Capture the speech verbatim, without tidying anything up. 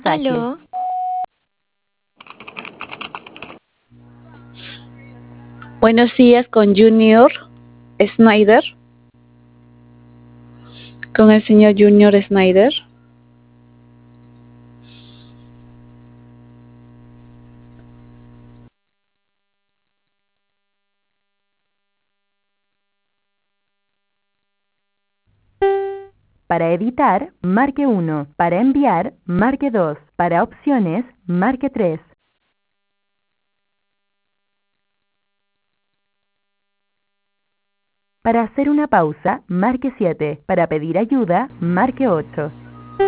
mensajes. Aló, Buenos días con Junior Snyder, con el señor Junior Snyder. Para editar, marque uno. Para enviar, marque dos. Para opciones, marque tres. Para hacer una pausa, marque siete. Para pedir ayuda, marque ocho.